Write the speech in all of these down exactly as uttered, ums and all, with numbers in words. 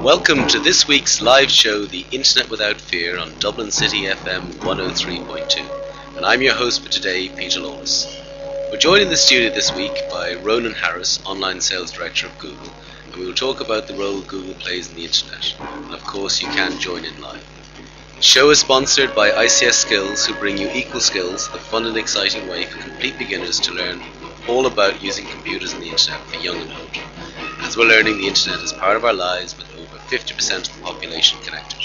Welcome to this week's live show, The Internet Without Fear, on Dublin City F M one oh three point two. And I'm your host for today, Peter Lawless. We're joined in the studio this week by Ronan Harris, Online Sales Director of Google, and we will talk about the role Google plays in the Internet. And of course, you can join in live. The show is sponsored by I C S Skills, who bring you equal skills, a fun and exciting way for complete beginners to learn all about using computers and the Internet for young and old. As we're learning, the Internet is part of our lives, with over fifty percent of the population connected.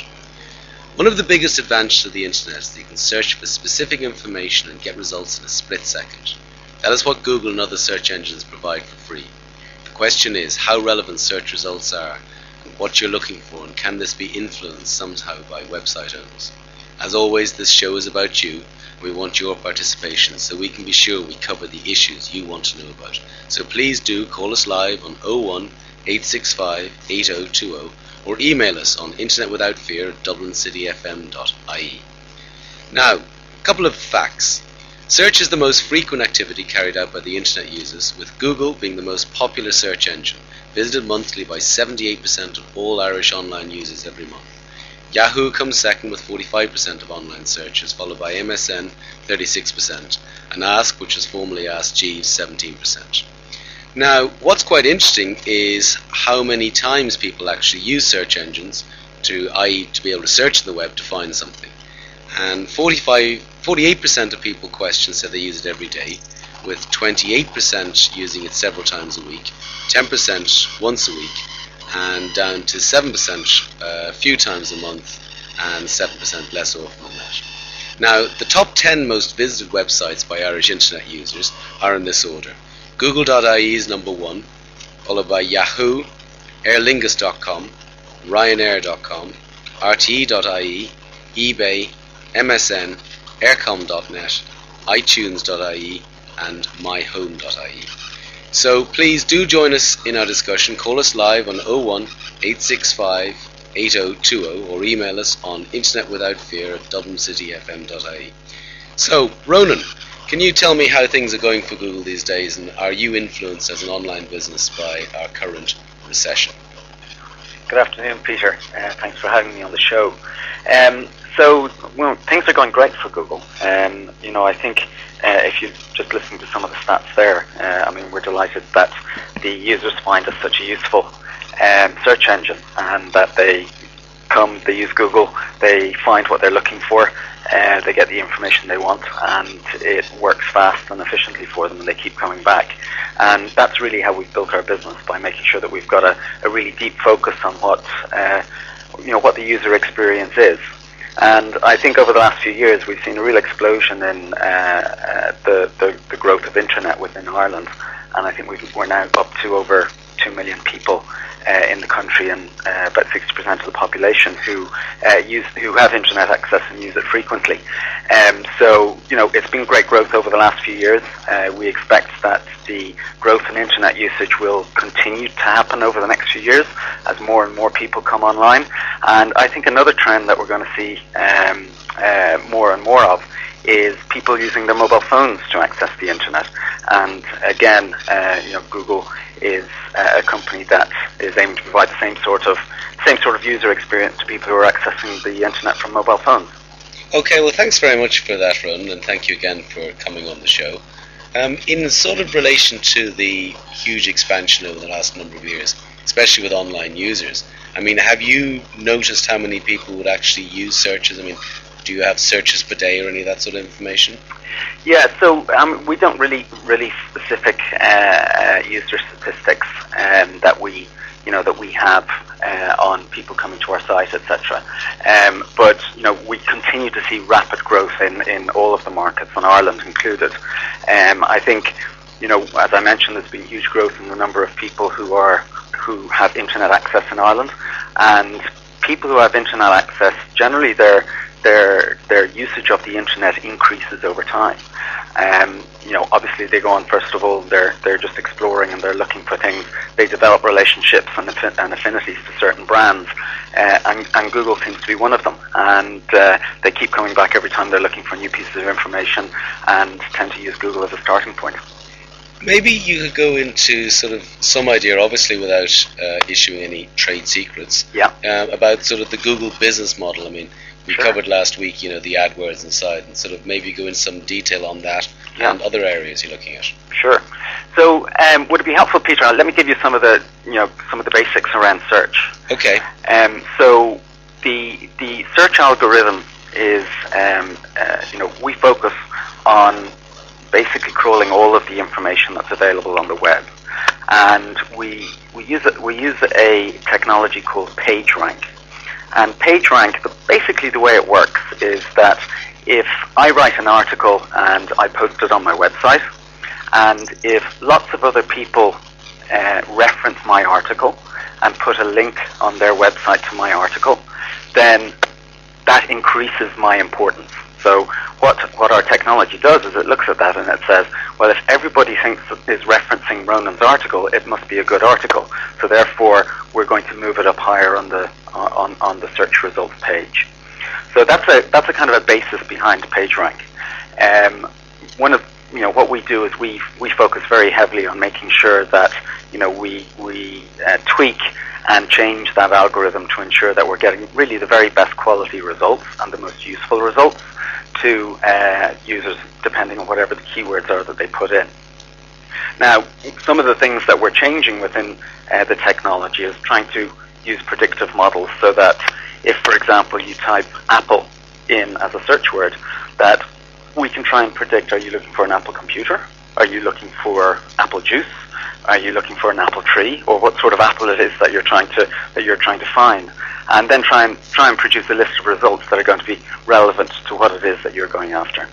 One of the biggest advantages of the Internet is that you can search for specific information and get results in a split second. That is what Google and other search engines provide for free. The question is how relevant search results are, and what you're looking for, and can this be influenced somehow by website owners. As always, this show is about you. We want your participation so we can be sure we cover the issues you want to know about. So please do call us live on oh one, eight six five, eight oh two oh or email us on internetwithoutfear at dublin city f m dot i e. Now, a couple of facts. Search is the most frequent activity carried out by the Internet users, with Google being the most popular search engine, visited monthly by seventy-eight percent of all Irish online users every month. Yahoo comes second with forty-five percent of online searches, followed by M S N, thirty-six percent, and Ask, which was formerly Ask Jeeves, seventeen percent. Now, what's quite interesting is how many times people actually use search engines, to, that is to be able to search the web to find something. And forty-five, forty-eight percent of people questioned said they use it every day, with twenty-eight percent using it several times a week, ten percent once a week, and down to seven percent uh, a few times a month, and seven percent less often than that. Now, the top ten most visited websites by Irish Internet users are in this order. Google dot I E is number one, followed by Yahoo, Aer Lingus dot com, Ryanair dot com, R T E dot I E, eBay, M S N, Aircom dot net, iTunes dot I E, and My Home dot I E. So please do join us in our discussion. Call us live on oh one, eight six five, eight oh two oh or email us on internetwithoutfear at dublin city f m dot i e. So, Ronan, can you tell me how things are going for Google these days, and are you influenced as an online business by our current recession? Good afternoon, Peter. Uh, thanks for having me on the show. Um, so, well, things are going great for Google. Um, you know, I think uh, if you just listen to some of the stats there, uh, I mean, we're delighted that the users find us such a useful um, search engine, and that they come, they use Google, they find what they're looking for, uh, they get the information they want, and it works fast and efficiently for them, and they keep coming back. And that's really how we've built our business, by making sure that we've got a, a really deep focus on what uh, you know what the user experience is. And I think over the last few years we've seen a real explosion in uh, uh, the, the the growth of internet within Ireland, and I think we've, we're now up to over two million people uh, in the country, and uh, about sixty percent of the population who uh, use who have internet access and use it frequently. Um, so you know it's been great growth over the last few years. Uh, we expect that the growth in internet usage will continue to happen over the next few years as more and more people come online. And I think another trend that we're going to see um, uh, more and more of is people using their mobile phones to access the internet. And again, uh, you know, Google is uh, a company that is aiming to provide the same sort of same sort of user experience to people who are accessing the internet from mobile phones. Okay, well, thanks very much for that, Ronan, and thank you again for coming on the show. Um, in sort of relation to the huge expansion over the last number of years, especially with online users, I mean, have you noticed how many people would actually use searches? I mean, do you have searches per day or any of that sort of information? Yeah, so um, we don't really really specific uh, uh, user statistics um, that we you know that we have uh, on people coming to our site, et cetera. Um, but you know we continue to see rapid growth in, in all of the markets, and Ireland included. Um, I think you know as I mentioned, there's been huge growth in the number of people who are who have internet access in Ireland, and people who have internet access, generally their their their usage of the internet increases over time. Um, you know, obviously they go on, first of all, they're they're just exploring and they're looking for things. They develop relationships and, affi- and affinities to certain brands, uh, and, and Google seems to be one of them. And uh, they keep coming back every time they're looking for new pieces of information, and tend to use Google as a starting point. Maybe you could go into sort of some idea, obviously without uh, issuing any trade secrets, Yeah. uh, about sort of the Google business model. I mean, we Sure. covered last week, you know, the AdWords inside, and sort of maybe go into some detail on that Yeah. and other areas you're looking at. Sure. So, um, would it be helpful, Peter? Let me give you some of the, you know, some of the basics around search. Okay. Um, so, the the search algorithm is, um, uh, you know, we focus on basically crawling all of the information that's available on the web, and we we use it, we use a technology called PageRank. And PageRank, the, basically the way it works is that if I write an article and I post it on my website, and if lots of other people uh, reference my article and put a link on their website to my article, then that increases my importance. So what what our technology does is it looks at that and it says, well, if everybody thinks is referencing Ronan's article, it must be a good article. So therefore, we're going to move it up higher on the on on the search results page. So that's a that's a kind of a basis behind PageRank. Um, one of you know what we do is we we focus very heavily on making sure that you know we we uh, tweak and change that algorithm to ensure that we're getting really the very best quality results and the most useful results to uh, users, depending on whatever the keywords are that they put in. Now, some of the things that we're changing within uh, the technology is trying to use predictive models so that if, for example, you type Apple in as a search word, that we can try and predict, are you looking for an Apple computer? Are you looking for apple juice? Are you looking for an apple tree, or what sort of apple it is that you're trying to that you're trying to find, and then try and try and produce a list of results that are going to be relevant to what it is that you're going after.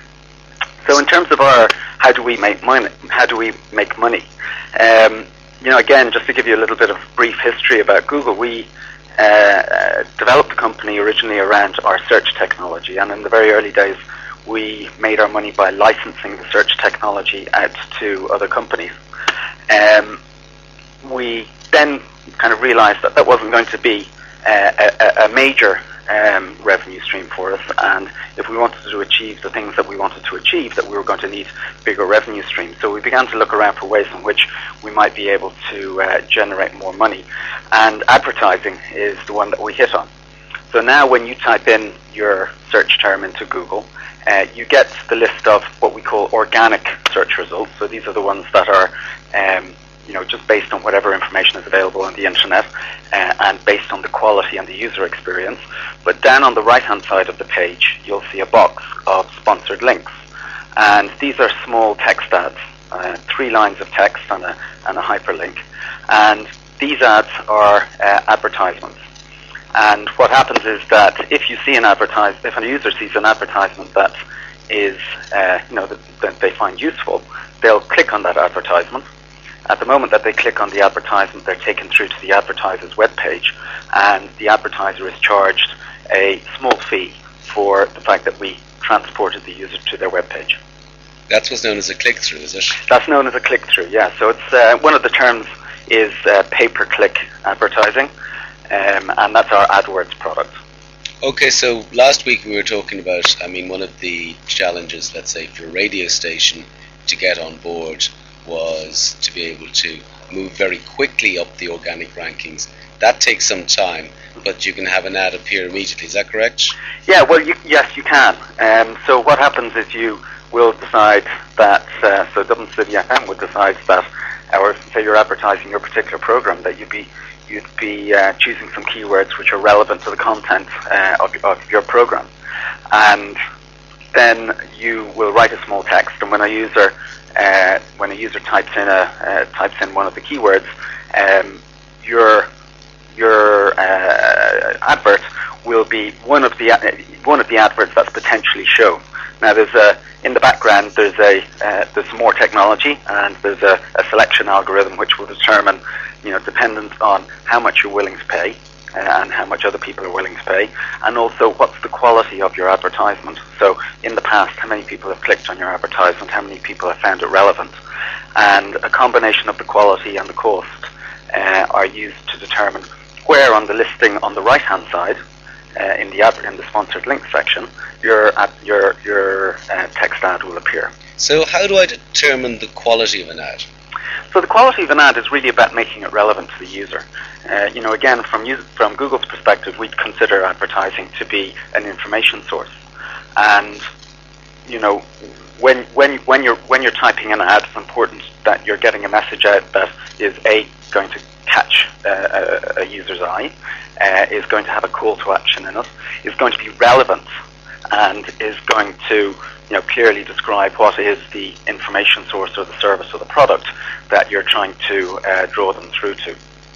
So, in terms of our how do we make money? How do we make money? Um, you know, again, just to give you a little bit of brief history about Google, we uh, uh, developed the company originally around our search technology, and in the very early days, we made our money by licensing the search technology out to other companies. Um, we then kind of realized that that wasn't going to be uh, a, a major um, revenue stream for us, and if we wanted to achieve the things that we wanted to achieve, that we were going to need bigger revenue streams. So we began to look around for ways in which we might be able to uh, generate more money, and advertising is the one that we hit on. So now when you type in your search term into Google, Uh, you get the list of what we call organic search results. So these are the ones that are, um, you know, just based on whatever information is available on the internet uh, and based on the quality and the user experience. But down on the right-hand side of the page, you'll see a box of sponsored links. And these are small text ads, uh, three lines of text and a, and a hyperlink. And these ads are uh, advertisements. And what happens is that if you see an advertise, if a user sees an advertisement that is, uh, you know, that, that they find useful, they'll click on that advertisement. At the moment that they click on the advertisement, they're taken through to the advertiser's webpage, and the advertiser is charged a small fee for the fact that we transported the user to their webpage. That's what's known as a click-through, is it? That's known as a click-through, yeah. So it's uh, one of the terms is uh, pay-per-click advertising. Um, and that's our AdWords product. Okay, so last week we were talking about, I mean, one of the challenges, let's say, for a radio station to get on board was to be able to move very quickly up the organic rankings. That takes some time, but you can have an ad appear immediately. Is that correct? Yeah, well, you, yes, you can. Um, so what happens is you will decide that, uh, so Dublin City F M would decide that, or say you're advertising your particular program, that you'd be you'd be uh, choosing some keywords which are relevant to the content uh, of, of your program. And then you will write a small text, and when a user uh, when a user types in a uh, types in one of the keywords, um, your your uh, advert will be one of the uh, one of the adverts that's potentially shown. Now, there's a in the background there's a uh, there's more technology, and there's a, a selection algorithm which will determine, you know, dependent on how much you're willing to pay uh, and how much other people are willing to pay, and also what's the quality of your advertisement. So in the past, how many people have clicked on your advertisement, how many people have found it relevant, and a combination of the quality and the cost uh, are used to determine where on the listing on the right hand side uh, in the ad, in the sponsored link section your ad, your your uh, text ad will appear. So how do I determine the quality of an ad? So the quality of an ad is really about making it relevant to the user. Uh, you know, again, from us- from Google's perspective, we'd consider advertising to be an information source. And, you know, when when when you're when you're typing an ad, it's important that you're getting a message out that is A, going to catch uh, a, a user's eye, uh, is going to have a call to action in it, is going to be relevant, and is going to, you know, clearly describe what is the information source or the service or the product that you're trying to uh, draw them through to.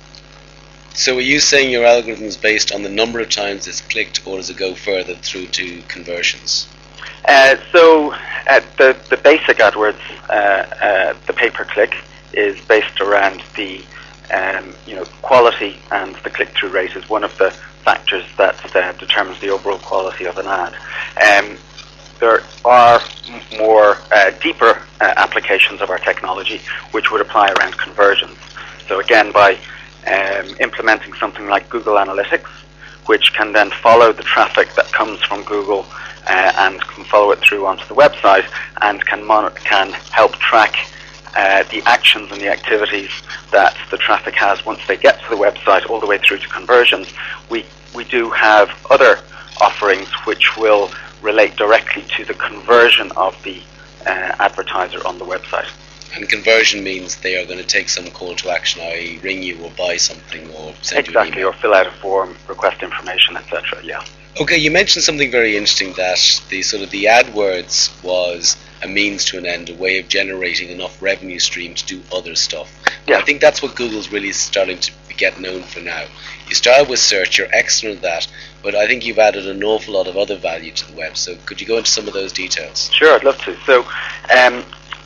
So are you saying your algorithm is based on the number of times it's clicked, or does it go further through to conversions? Uh, so uh, the the basic AdWords, uh, uh, the pay-per-click, is based around the um, you know quality, and the click-through rate is one of the factors that uh, determines the overall quality of an ad. Um, there are m- more uh, deeper uh, applications of our technology which would apply around conversions. So again, by um, implementing something like Google Analytics, which can then follow the traffic that comes from Google uh, and can follow it through onto the website, and can mon- can help track uh, the actions and the activities that the traffic has once they get to the website, all the way through to conversions. We we do have other offerings which will relate directly to the conversion of the uh, advertiser on the website. And conversion means they are going to take some call to action, that is ring you or buy something or send Exactly, you an email. or fill out a form, request information, et cetera. Yeah. Okay, you mentioned something very interesting, that the sort of the AdWords was a means to an end, a way of generating enough revenue stream to do other stuff. Yeah. I think that's what Google's really starting to get known for now. You started with search, you're excellent at that, but I think you've added an awful lot of other value to the web. So could you go into some of those details? Sure, I'd love to. So, um,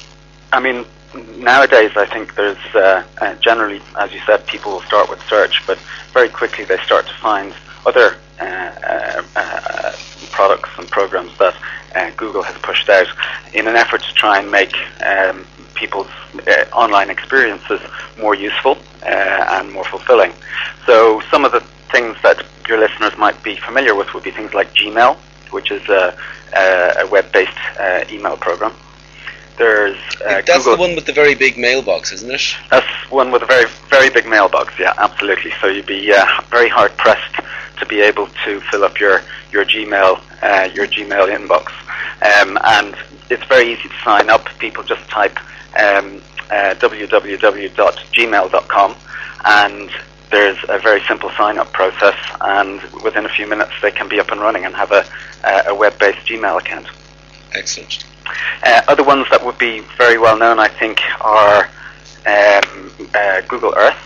I mean, nowadays I think there's uh, uh, generally, as you said, people will start with search, but very quickly they start to find other uh, uh, uh, products and programs that uh, Google has pushed out in an effort to try and make um, people's uh, online experiences more useful uh, and more fulfilling. So some of the things that your listeners might be familiar with would be things like Gmail, which is a, a web-based uh, email program. There's uh, That's Google. the one with the very big mailbox, isn't it? That's one with a very, very big mailbox, yeah, absolutely. So you'd be uh, very hard-pressed to be able to fill up your, your Gmail uh, your Gmail inbox. Um, and it's very easy to sign up. People just type um, uh, w w w dot gmail dot com, and there's a very simple sign-up process, and within a few minutes they can be up and running and have a, a web-based Gmail account. Excellent. Uh, other ones that would be very well known, I think, are um, uh, Google Earth.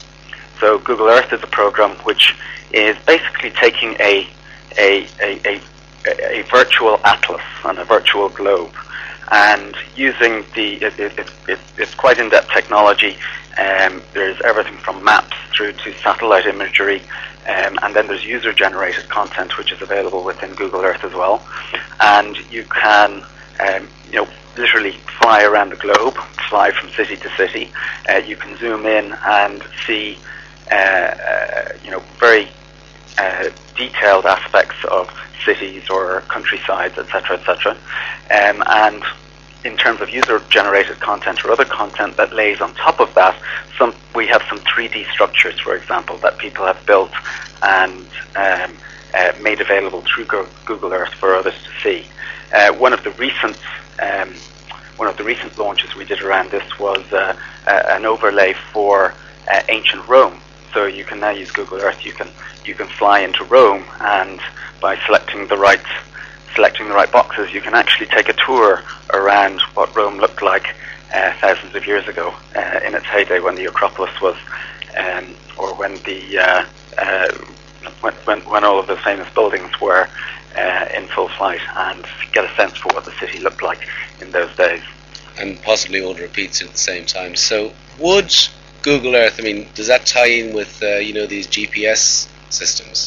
So Google Earth is a program which is basically taking a a, a, a, a virtual atlas and a virtual globe, and using the it, it, it, it's quite in-depth technology. Um, there's everything from maps through to satellite imagery, um, and then there's user-generated content which is available within Google Earth as well. And you can um, you know literally fly around the globe, fly from city to city. Uh, you can zoom in and see uh, uh, you know very uh, detailed aspects of cities or countrysides, et cetera, et cetera. Um, and in terms of user-generated content or other content that lays on top of that, some we have some three D structures, for example, that people have built and um, uh, made available through Go- Google Earth for others to see. Uh, one of the recent um, one of the recent launches we did around this was uh, uh, an overlay for uh, ancient Rome. So you can now use Google Earth. You can you can fly into Rome, and by selecting the right selecting the right boxes, you can actually take a tour around what Rome looked like uh, thousands of years ago uh, in its heyday, when the Acropolis was, um, or when the uh, uh, when, when when all of the famous buildings were uh, in full flight, and get a sense for what the city looked like in those days. And possibly order a pizza at the same time. So would Google Earth, I mean, does that tie in with uh, you know these G P S systems?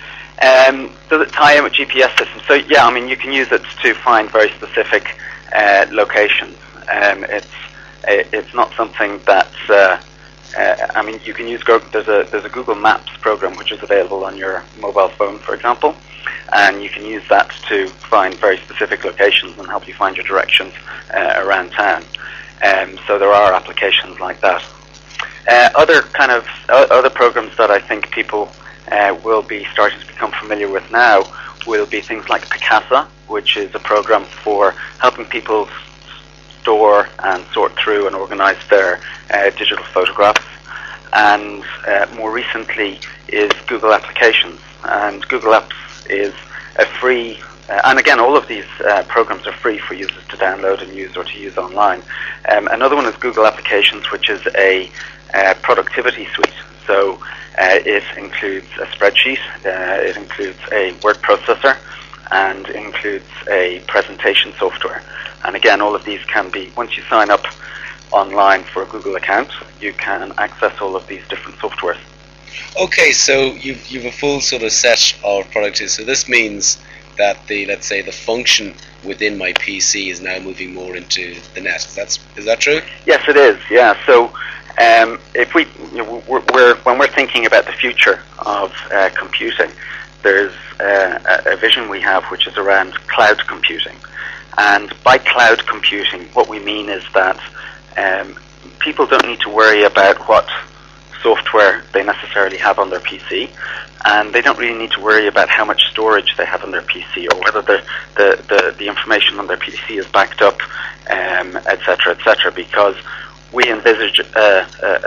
Um, does it tie in with G P S systems? So yeah, I mean, you can use it to find very specific uh, locations. Um, it's it's not something that uh, uh, I mean, you can use Google, there's a there's a Google Maps program which is available on your mobile phone, for example, and you can use that to find very specific locations and help you find your directions uh, around town. Um, so there are applications like that. Uh, other kind of uh, other programs that I think people uh, will be starting to become familiar with now will be things like Picasa, which is a program for helping people store and sort through and organize their uh, digital photographs. And uh, more recently is Google Applications. And Google Apps is a free, uh, and again, all of these uh, programs are free for users to download and use or to use online. Um, another one is Google Applications, which is a uh, productivity suite. So uh, it includes a spreadsheet, uh, it includes a word processor, and it includes a presentation software. And again, all of these can be, once you sign up online for a Google account, you can access all of these different softwares. Okay, so you've, you've a full sort of set of products. So this means that the, let's say, the function within my P C is now moving more into the net. Is that, is that true? Yes, it is. Yeah. So um, if we, you know, we're, we're when we're thinking about the future of uh, computing, there's uh, a vision we have which is around cloud computing. And by cloud computing, what we mean is that um, people don't need to worry about what software they necessarily have on their P C, and they don't really need to worry about how much storage they have on their P C or whether the the, the, the information on their P C is backed up, um, et cetera, et cetera, because we envisage a,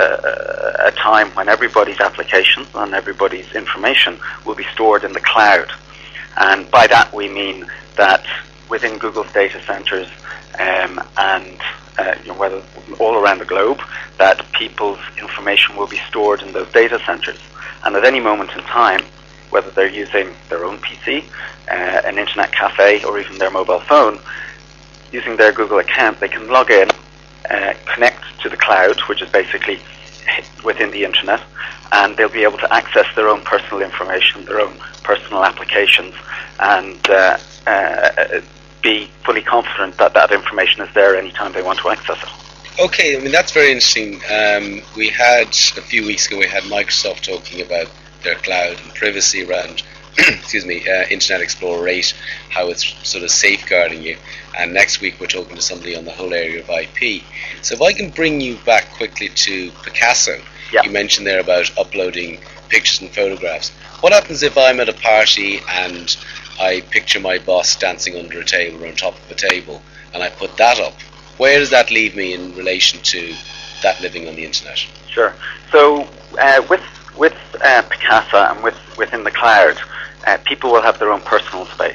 a, a time when everybody's applications and everybody's information will be stored in the cloud. And by that we mean that within Google's data centers um, and uh, you know, whether all around the globe, that people's information will be stored in those data centers. And at any moment in time, whether they're using their own P C, uh, an internet cafe, or even their mobile phone, using their Google account, they can log in, uh, connect to the cloud, which is basically within the internet, and they'll be able to access their own personal information, their own personal applications, and uh, uh, be fully confident that that information is there anytime they want to access it. Okay, I mean, that's very interesting. Um, we had, a few weeks ago, we had Microsoft talking about their cloud and privacy around, excuse me, uh, Internet Explorer eight, how it's sort of safeguarding you. And next week we're talking to somebody on the whole area of I P. So if I can bring you back quickly to Picasa, yeah. You mentioned there about uploading pictures and photographs. What happens if I'm at a party and I picture my boss dancing under a table or on top of a table, and I put that up? Where does that leave me in relation to that living on the internet? Sure. So uh, with with uh, Picasa and with within the cloud, uh, people will have their own personal space.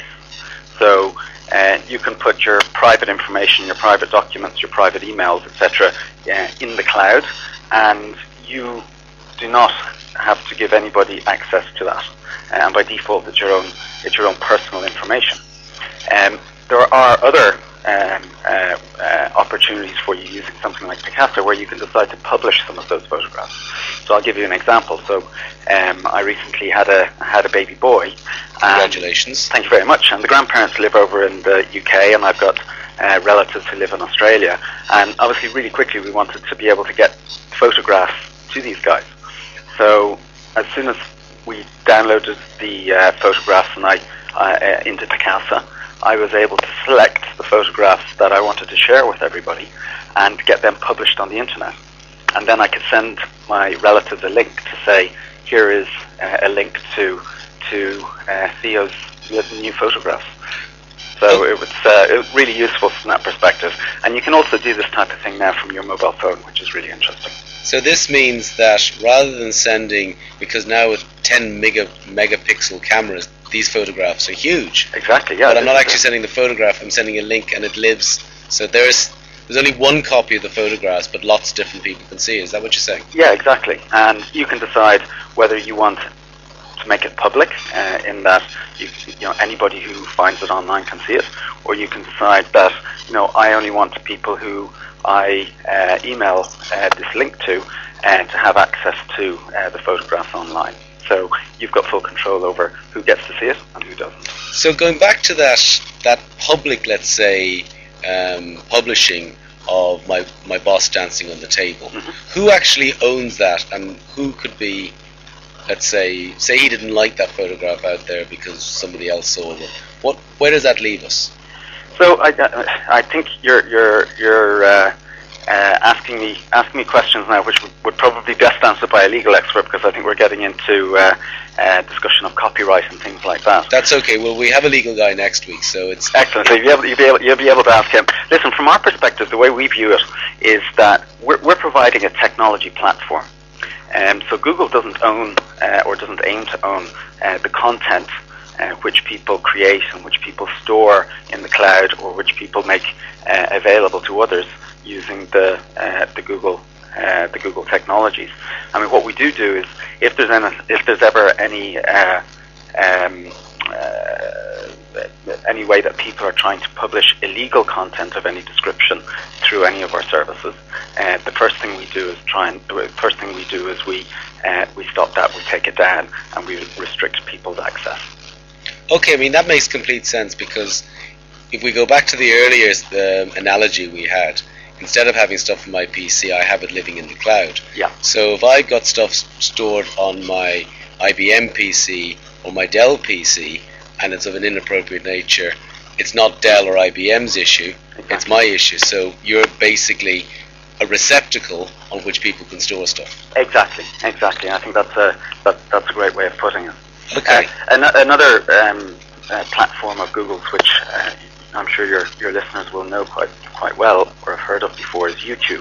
So uh, you can put your private information, your private documents, your private emails, et cetera, uh, in the cloud, and you do not have to give anybody access to that. Uh, and by default, it's your own it's your own personal information. Um, there are other Um, uh, uh, opportunities for you using something like Picasa, where you can decide to publish some of those photographs. So I'll give you an example. So um, I recently had a had a baby boy. Congratulations. Thank you very much. And the grandparents live over in the U K, and I've got uh, relatives who live in Australia. And obviously, really quickly, we wanted to be able to get photographs to these guys. So as soon as we downloaded the uh, photographs and I uh, into Picasa, I was able to select the photographs that I wanted to share with everybody and get them published on the internet. And then I could send my relatives a link to say, here is uh, a link to to uh, Theo's new photographs. So it was, uh, it was really useful from that perspective. And you can also do this type of thing now from your mobile phone, which is really interesting. So this means that rather than sending, because now with ten mega megapixel cameras, these photographs are huge. Exactly, yeah. But I'm not actually sending the photograph, I'm sending a link and it lives. So there's there's only one copy of the photographs, but lots of different people can see. Is that what you're saying? Yeah, exactly. And you can decide whether you want to make it public, uh, in that you, you know anybody who finds it online can see it, or you can decide that you know I only want people who I uh, email uh, this link to uh, to have access to uh, the photographs online. So you've got full control over who gets to see it and who doesn't. So going back to that that public, let's say, um, publishing of my, my boss dancing on the table. Mm-hmm. Who actually owns that, and who could be, let's say, say he didn't like that photograph out there because somebody else saw it. What, where does that leave us? So I, I think you're you're you're uh, uh, asking me asking me questions now, which would, would probably be best answered by a legal expert, because I think we're getting into uh, uh, discussion of copyright and things like that. That's okay. Well, we have a legal guy next week, so it's excellent. So you'll be able, you'll be able, you'll be able to ask him. Listen, from our perspective, the way we view it is that we're, we're providing a technology platform. Um, so Google doesn't own uh, or doesn't aim to own uh, the content uh, which people create and which people store in the cloud, or which people make uh, available to others using the uh, the Google uh, the Google technologies. I mean, what we do do is, if there's any, if there's ever any uh, um, uh, any way that people are trying to publish illegal content of any description through any of our services, uh, the first thing we do is try and the first thing we do is we uh, we stop that, we take it down, and we restrict people's access. Okay, I mean, that makes complete sense, because if we go back to the earlier the analogy we had, instead of having stuff on my P C, I have it living in the cloud. Yeah. So if I've got stuff stored on my I B M P C or my Dell P C, and it's of an inappropriate nature, it's not Dell or I B M's issue, exactly. It's my issue. So you're basically a receptacle on which people can store stuff. Exactly, exactly. I think that's a that, that's a great way of putting it. Okay. Uh, an- another um, uh, platform of Google's, which uh, I'm sure your your listeners will know quite quite well or have heard of before, is YouTube.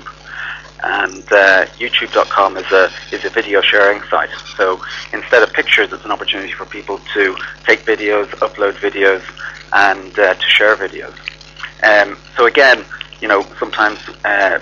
And uh, YouTube dot com is a is a video sharing site. So instead of pictures, it's an opportunity for people to take videos, upload videos, and uh, to share videos. Um, so again, you know, sometimes uh,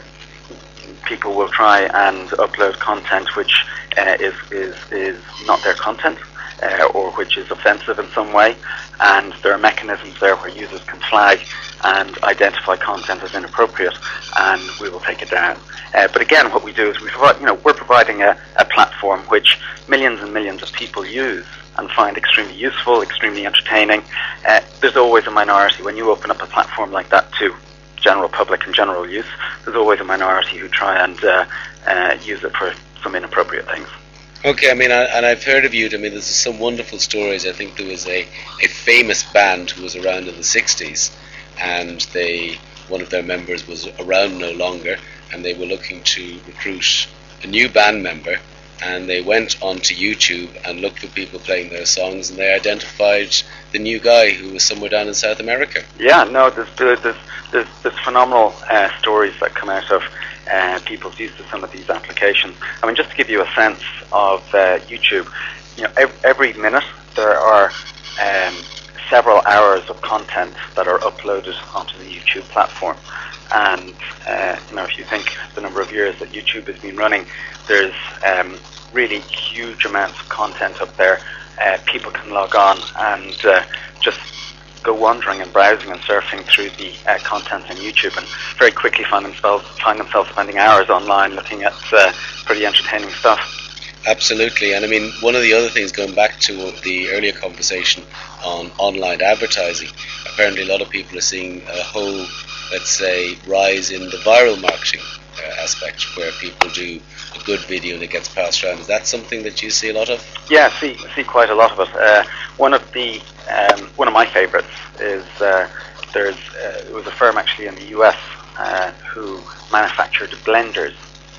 people will try and upload content which uh, is is is not their content, uh, or which is offensive in some way, and there are mechanisms there where users can flag and identify content as inappropriate, and we will take it down. Uh, but again, what we do is we provide, you know, we're providing a, a platform which millions and millions of people use and find extremely useful, extremely entertaining. Uh, there's always a minority when you open up a platform like that to general public and general use. There's always a minority who try and uh, uh, use it for some inappropriate things. Okay, I mean, I, and I've heard of you. I mean, there's some wonderful stories. I think there was a, a famous band who was around in the sixties, and they one of their members was around no longer, and they were looking to recruit a new band member, and they went onto YouTube and looked for people playing their songs, and they identified the new guy who was somewhere down in South America. Yeah, no, there's there's there's, there's phenomenal uh, stories that come out of uh, people's use of some of these applications. I mean, just to give you a sense of uh, YouTube, you know, every, every minute there are um, several hours of content that are uploaded onto the YouTube platform. And uh, you know, if you think the number of years that YouTube has been running, there's um, really huge amounts of content up there. Uh, people can log on and uh, just go wandering and browsing and surfing through the uh, content on YouTube, and very quickly find themselves find themselves spending hours online looking at uh, pretty entertaining stuff. Absolutely, and I mean, one of the other things, going back to the earlier conversation on online advertising, apparently a lot of people are seeing a whole, let's say, rise in the viral marketing uh, aspect, where people do a good video and it gets passed around. Is that something that you see a lot of? Yeah, see see quite a lot of it. Uh, one of the um, one of my favourites is uh, there's uh, it was a firm actually in the U S uh, who manufactured blenders,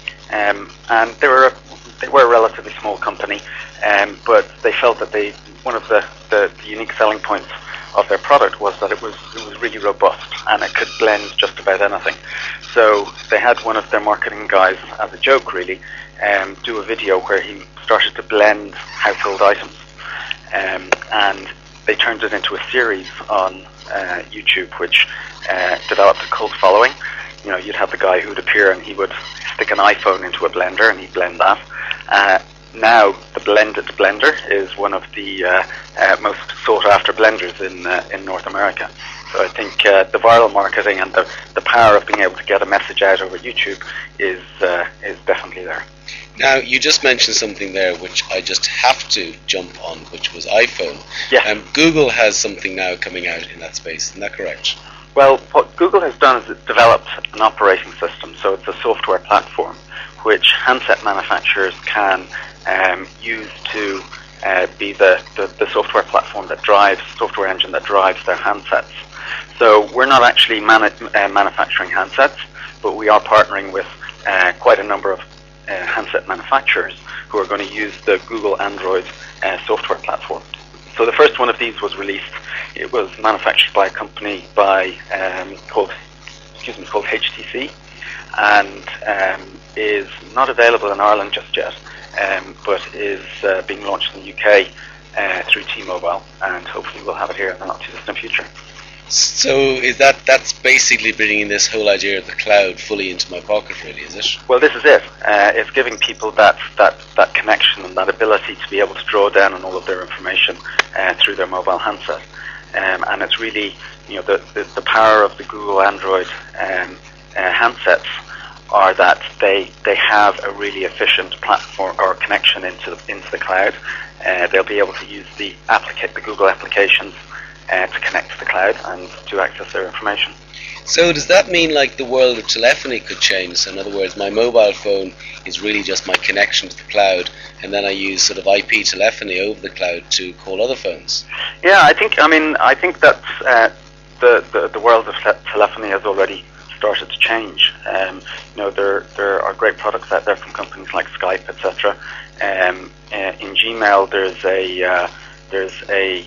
um, and they were a, they were a relatively small company, um, but they felt that they one of the, the, the unique selling points of their product was that it was it was really robust and it could blend just about anything. So they had one of their marketing guys, as a joke really, um, do a video where he started to blend household items, um, and they turned it into a series on uh, YouTube, which uh, developed a cult following. You know, you'd have the guy who would appear and he would stick an iPhone into a blender and he'd blend that. Uh, now the blended blender is one of the uh, uh, most sought after blenders in uh, in North America. So I think uh, the viral marketing and the, the power of being able to get a message out over YouTube is uh, is definitely there. Now, you just mentioned something there which I just have to jump on, which was iPhone. Yes. Um, Google has something now coming out in that space, isn't that correct? Well, what Google has done is it's developed an operating system, so it's a software platform which handset manufacturers can um, use to uh, be the, the, the software platform that drives, software engine that drives their handsets. So we're not actually manu- uh, manufacturing handsets, but we are partnering with uh, quite a number of uh, handset manufacturers who are going to use the Google Android uh, software platform. So the first one of these was released. It was manufactured by a company by um, called, excuse me, called H T C, and um, is not available in Ireland just yet, um, but is uh, being launched in the U K uh, through T-Mobile, and hopefully we'll have it here in the not too distant future. So is that that's basically bringing this whole idea of the cloud fully into my pocket, really, is it? Well, this is it. Uh, it's giving people that, that, that connection and that ability to be able to draw down on all of their information uh, through their mobile handset. Um, and it's really, you know, the, the, the power of the Google Android um, uh, handsets are that they they have a really efficient platform or connection into the, into the cloud. Uh, they'll be able to use the applica- the Google applications uh, to connect to the cloud and to access their information. So does that mean like the world of telephony could change? So in other words, my mobile phone is really just my connection to the cloud, and then I use sort of I P telephony over the cloud to call other phones? Yeah, I think, I mean, I think that uh, the, the the world of te- telephony has already started to change. Um, you know, there there are great products out there from companies like Skype, et cetera. Um, uh, in Gmail, there's a uh, there's a,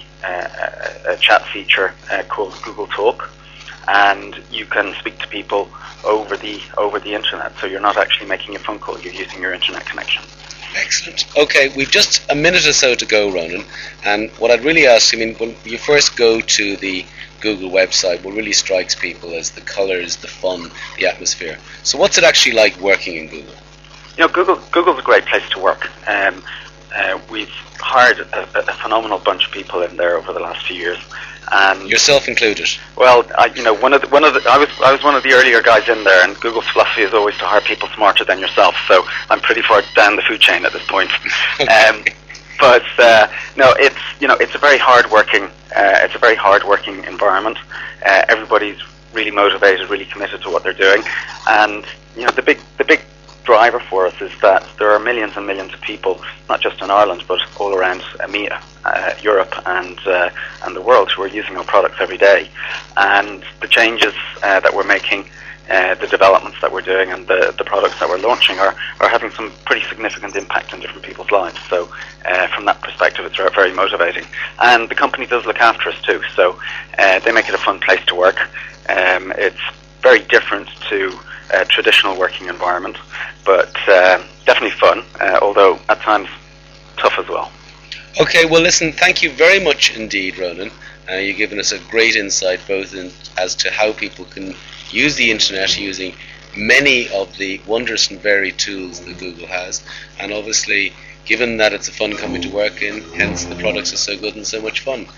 uh, a chat feature uh, called Google Talk, and you can speak to people over the over the internet. So you're not actually making a phone call; you're using your internet connection. Excellent. Okay, we've just a minute or so to go, Ronan, and what I'd really ask, I mean, when you first go to the Google website, what really strikes people is the colours, the fun, the atmosphere. So what's it actually like working in Google? You know, Google Google's a great place to work. Um, uh, we've hired a, a phenomenal bunch of people in there over the last few years. And yourself included. Well, I, you know, one of the, one of the, I was I was one of the earlier guys in there, and Google's philosophy is always to hire people smarter than yourself. So I'm pretty far down the food chain at this point. Okay. Um, but uh, no, it's you know it's a very hard working uh, it's a very hard working environment. Uh, everybody's really motivated, really committed to what they're doing, and you know the big the big driver for us is that there are millions and millions of people, not just in Ireland, but all around EMEA, uh, Europe and uh, and the world, who are using our products every day. And the changes uh, that we're making, uh, the developments that we're doing, and the, the products that we're launching are, are having some pretty significant impact in different people's lives. So uh, from that perspective, it's very motivating. And the company does look after us too, so uh, they make it a fun place to work. Um, it's very different to a traditional working environment, but uh, definitely fun, uh, although at times tough as well. Okay, well listen, thank you very much indeed, Ronan. Uh, you've given us a great insight both in, as to how people can use the internet using many of the wondrous and varied tools that Google has, and obviously given that it's a fun company to work in, hence the products are so good and so much fun.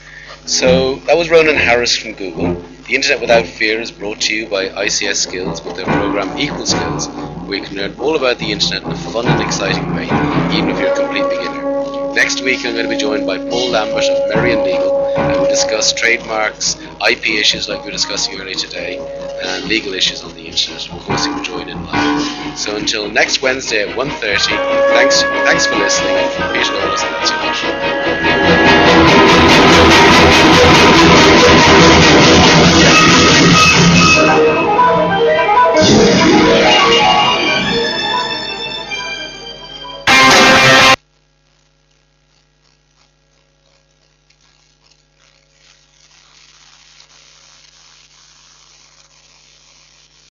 So that was Ronan Harris from Google. The Internet Without Fear is brought to you by I C S Skills with their program Equal Skills, where you can learn all about the internet in a fun and exciting way, even if you're a complete beginner. Next week I'm going to be joined by Paul Lambert of Merrion Legal, and we'll discuss trademarks, I P issues like we were discussing earlier today, and legal issues on the internet. Of course you can join in live. So until next Wednesday at one thirty, thanks, thanks for listening, and from Peter Lawless, that's your